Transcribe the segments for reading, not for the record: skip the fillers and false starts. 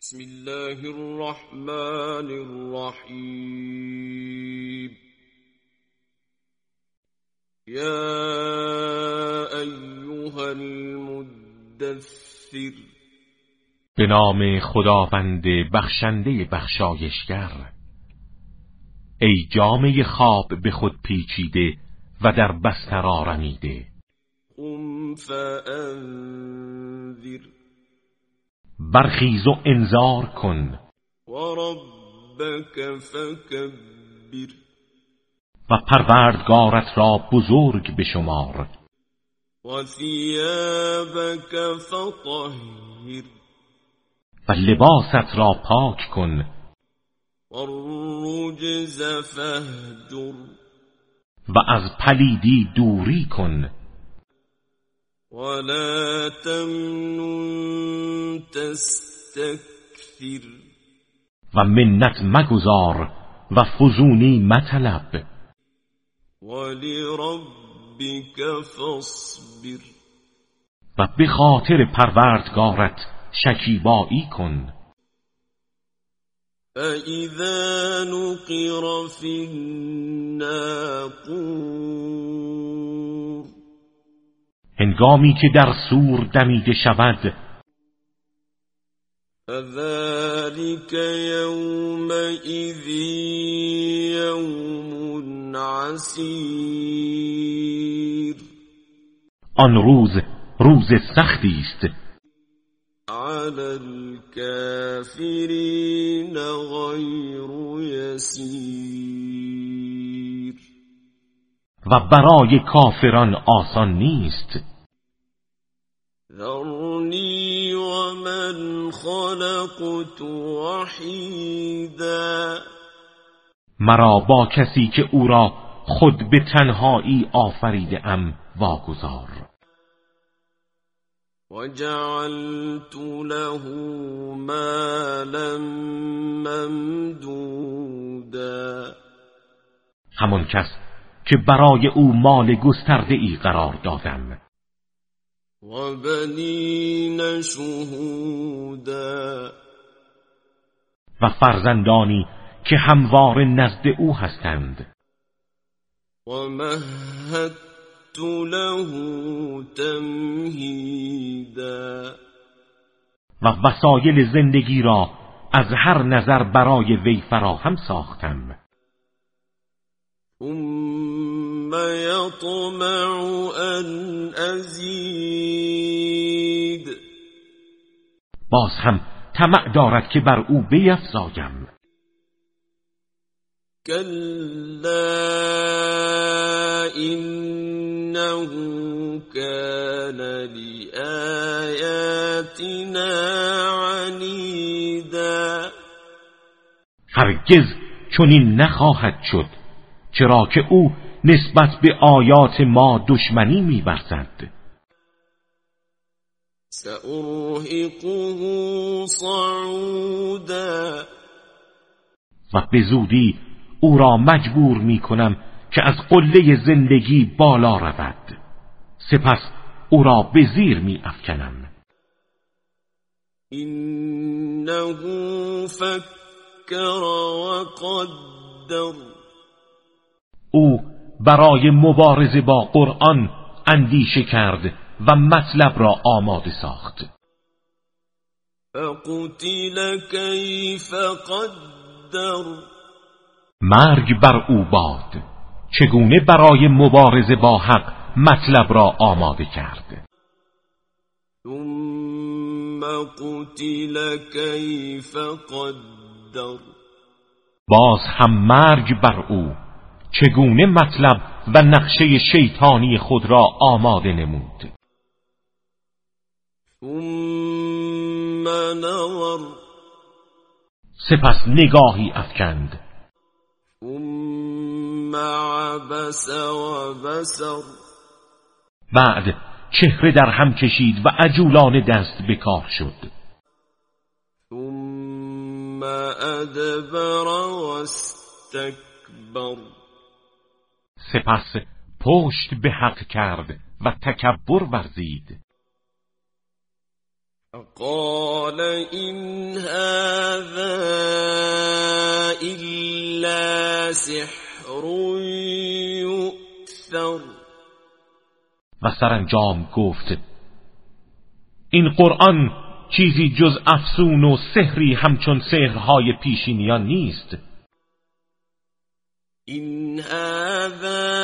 بسم الله الرحمن الرحیم یا ایها المدثر. به نام خداوند بخشنده بخشایشگر. ای جامه خواب به خود پیچیده و در بستر آرمیده. قم فانذر. برخیز و انذار کن. و ربک فکبر. و پروردگارت را بزرگ بشمار. و ثیابک فطهر. و لباست را پاک کن. و الرجز فاهجر. و از پلیدی دوری کن. ولا تمنن تستكثر. و منت مگذار و فزونی مطلب. ولربك فاصبر. و به خاطر پروردگارت شکیبایی کن. فإذا نقر في الناقور. هنگامی که در سور دمیده شود. فذلك يومئذ يوم عسير. آن روز سختی است. على الكافرين غير يسير. و برای کافران آسان نیست. ذرني ومن خلقت وحيدا. مرا با کسی که او را خود به تنهایی آفریده ام واگذار. وجعلت له مالا ممدودا. همان کس که برای او مال گسترده ای قرار دادم. و بنین شهودا. و فرزندانی که هموار نزد او هستند. و مهدت له تمهیدا. و وسایل زندگی را از هر نظر برای وی فراهم ساختم. ثم یطمع ان ازید. باز هم طمع دارد که بر او بیفزایم. کلا انه کان لآیاتنا عنیدا. هرگز چنین نخواهد شد، چرا که او نسبت به آیات ما دشمنی می‌ورزد. سأرهقه صعودا. و به زودی او را مجبور می‌کنم که از قله زندگی بالا رود. سپس او را به زیر می‌افکنم. انه فکر و قدر. او برای مبارزه با قرآن اندیشه کرد و مطلب را آماده ساخت. فقتل کیف قدر. مرگ بر او باد، چگونه برای مبارزه با حق مطلب را آماده کرد. ثم قتل کیف قدر. باز هم مرگ بر او، چگونه مطلب و نقشه شیطانی خود را آماده نمود. ثم نظر. سپس نگاهی افکند. ثم عبس و بسر. بعد چهره در هم کشید و عجولانه دست به کار شد. ثم ادبر و استکبر. سپس پشت به حق کرد و تکبر ورزید. قال إن هذا إلا سحر يؤثر. و سرانجام گفت این قرآن چیزی جز افسون و سحری همچون سحرهای پیشینیان نیست. این هذا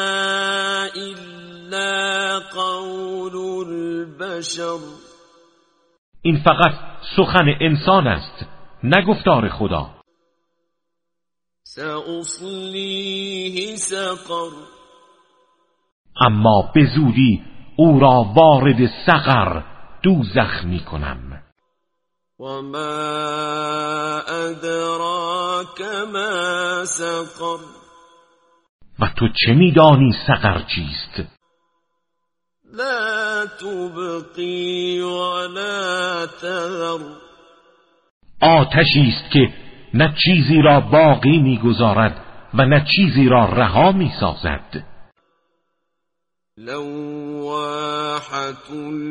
الا قول البشر. این فقط سخن انسان است، نه گفتار خدا. سأصلیه سقر. اما به زودی او را وارد سقر، دوزخ می کنم. وما ادراک ما سقر. و تو چه میدانی سقر چیست؟ لا تبقی ولا تذر. آتشی است که نه چیزی را باقی میگذارد و نه چیزی را رها میسازد. لواحة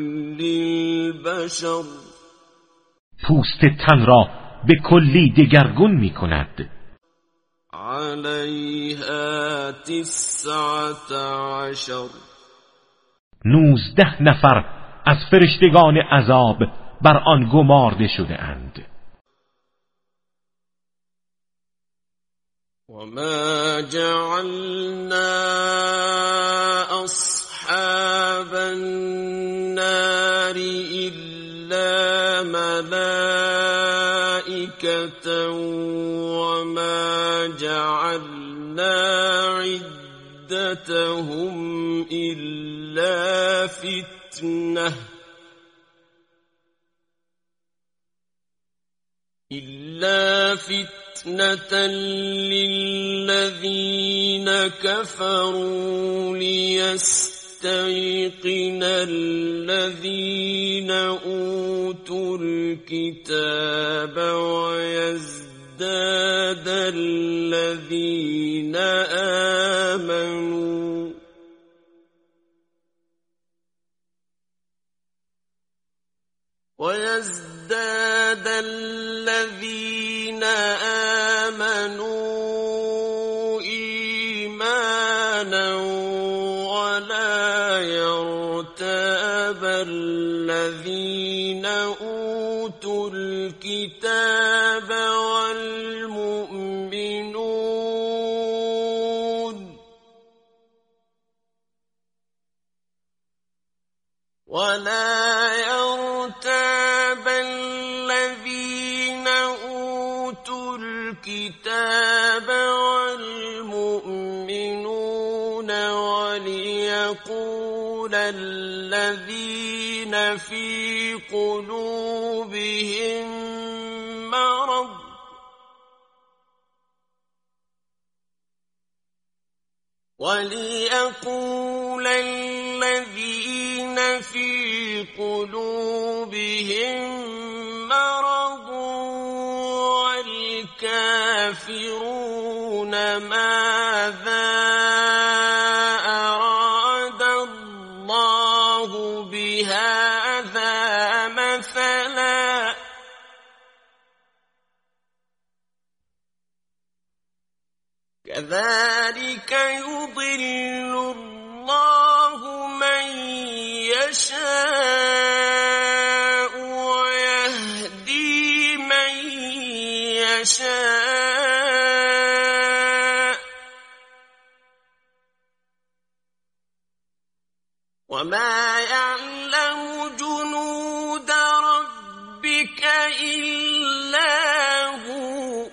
للبشر. پوست تن را به کلی دگرگون می کند. علیها 19. 19 نفر از فرشتگان عذاب بر آن گمارده شده اند. وما جعلنا أصحاب النار إلا ملائكة وما جعلنا عدتهم إلا فتنة للذين كفروا ليستيقن الذين أوتوا الكتاب ويزداد الذين آمنوا إيمانا ولا يرتاب الذين أوتوا الكتاب والمؤمنون وليقول الذين في قلوبهم مرض والكافرون ماذا أراد الله بهذا مثلا كذلك يضل الله من يشاء ويهدي من يشاء وما يعلم جنود ربك إلا هو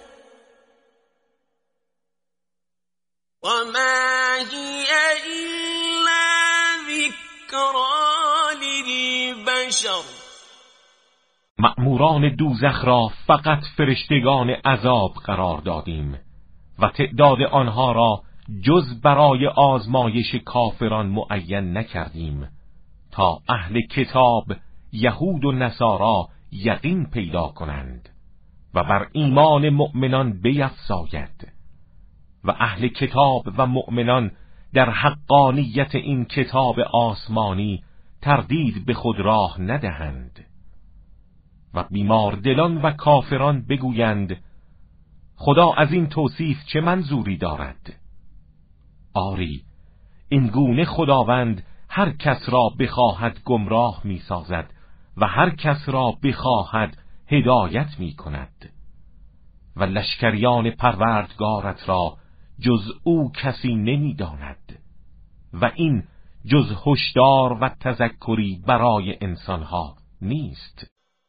وما هي إلا ذكرى للبشر. مأموران دوزخ را فقط فرشتگان عذاب قرار دادیم و تعداد آنها را جز برای آزمایش کافران معین نکردیم تا اهل کتاب یهود و نصارا یقین پیدا کنند و بر ایمان مؤمنان بیفزاید و اهل کتاب و مؤمنان در حقانیت این کتاب آسمانی تردید به خود راه ندهند. و بیماردلان و کافران بگویند خدا از این توصیف چه منظوری دارد؟ آری، این گونه خداوند هر کس را بخواهد گمراه می سازد و هر کس را بخواهد هدایت می کند و لشکریان پروردگارت را جز او کسی نمی داند و این جز هشدار و تذکری برای انسانها نیست.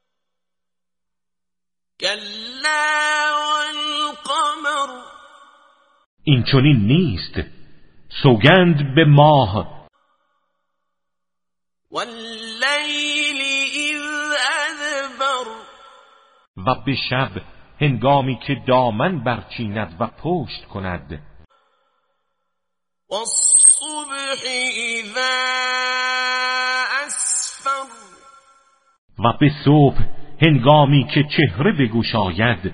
کلا والقمر، این چنین نیست، سوگند به ماه، واللیل اذ ادبر، و به شب هنگامی که دامن برچیند و پشت کند، والصبح اذا اسفر، و به صبح هنگامی که چهره بگشاید،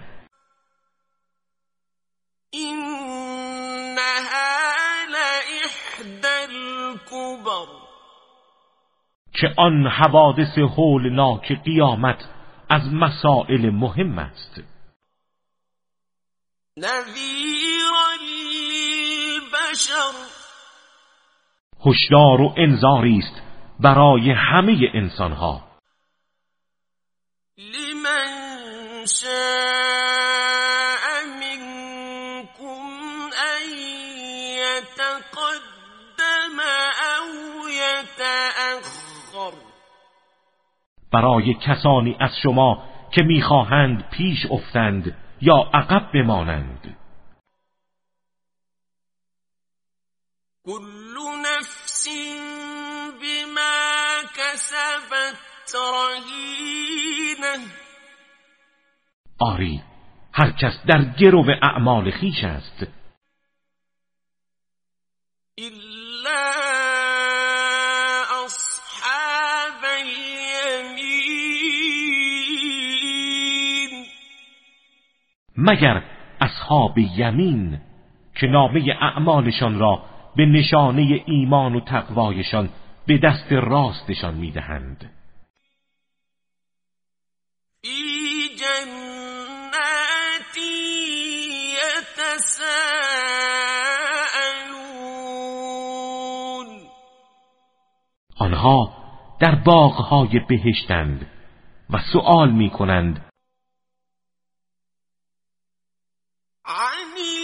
اینها لإحدی الکبر، که آن حوادث هولناک قیامت از مسائل مهم است. نذیرا للبشر، هشدار و انذاری است برای همه انسانها. لمن شاء منكم ان يتقدم او يتأخر، برای کسانی از شما که میخواهند پیش افتند یا عقب بمانند. كل نفس بما كسبت رهینه، آری، هر کس در گرو اعمال خویش است، الا اصحاب الیمین، مگر اصحاب یمین که نامه اعمالشان را به نشانه ایمان و تقوایشان به دست راستشان میدهند. فی جنات یتساءلون، آنها در باغهای بهشتند و سؤال میکنند عن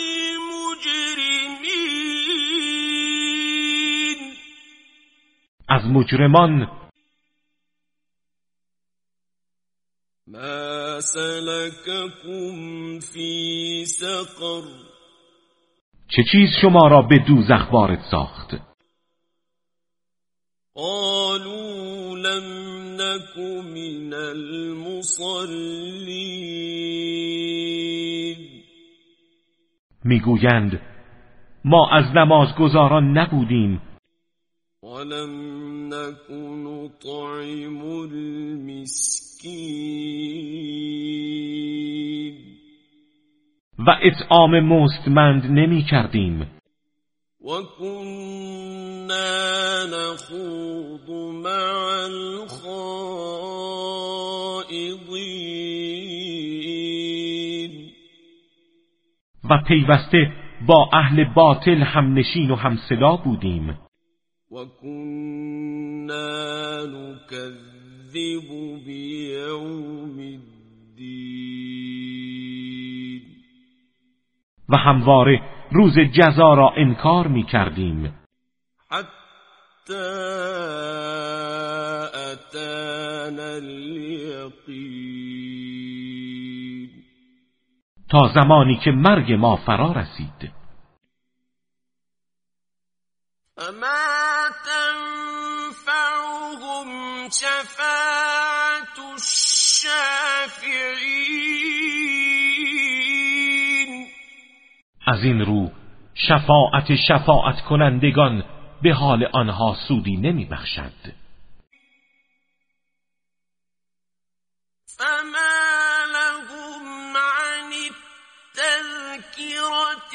المجرمین، از مجرمان. ما سلککم فی سقر، چه چیز شما را به دوزخ وارد ساخت؟ قالوا لم نک من المصلین، میگویند ما از نمازگزاران نبودیم ولم نک نطعم المسکین، و اطعام مستمند نمی کردیم و كنا نخوض مع الخائضین، و پیوسته با اهل باطل هم نشین و هم صدا بودیم. و كنا نکذب بیوم الدین، و همواره روز جزا را انکار می کردیم حتی اتانا الیقین، تا زمانی که مرگ ما فرا رسید. فما تنفعهم شفاعت الشافعین، از این رو شفاعت کنندگان به حال آنها سودی نمی بخشد. فما لهم عن التذکرة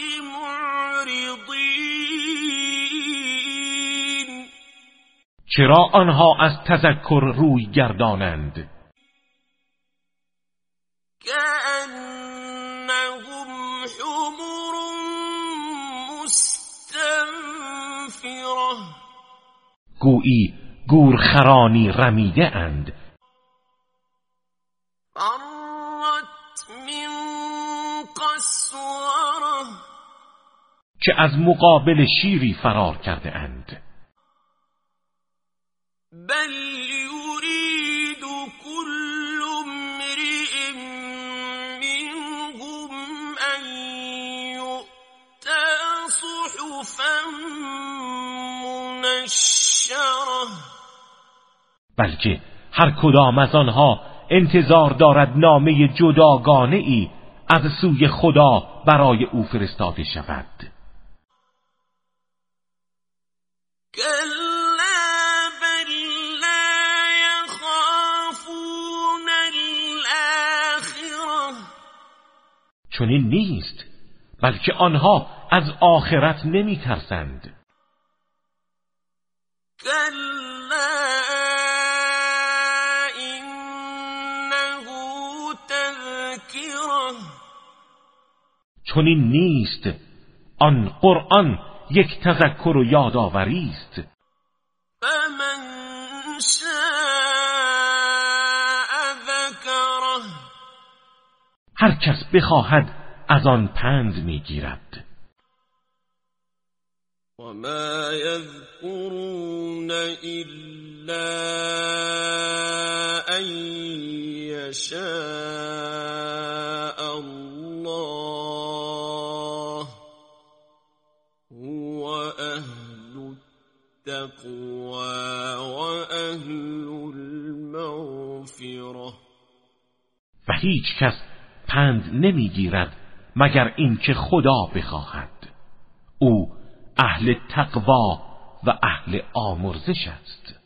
معرضین، چرا آنها از تذکر روی گردانند؟ گویی گورخرانی رمیده اند. فرت من قسوره که از مقابل شیری فرار کرده اند. بل یرید كل امرئ منهم ان یؤتی صحفا منشره بلکه هر کدام از آنها انتظار دارد نامه جداگانه ای از سوی خدا برای او فرستاده شود. كلا بل لا يخافون الآخرة چنین نیست، بلکه آنها از آخرت نمی ترسند. كلا إنه تذكرة چنین نیست، آن قرآن یک تذکر و یادآوری است. فمن شاء ذكره هر کس بخواهد از آن پند میگیرد. وما يذكرون إلا أن يشاء الله هو أهل التقوى وأهل المغفرة و هیچ کس پند نمیگیرد مگر اینکه خدا بخواهد. او اهل تقوا و اهل آمرزش است.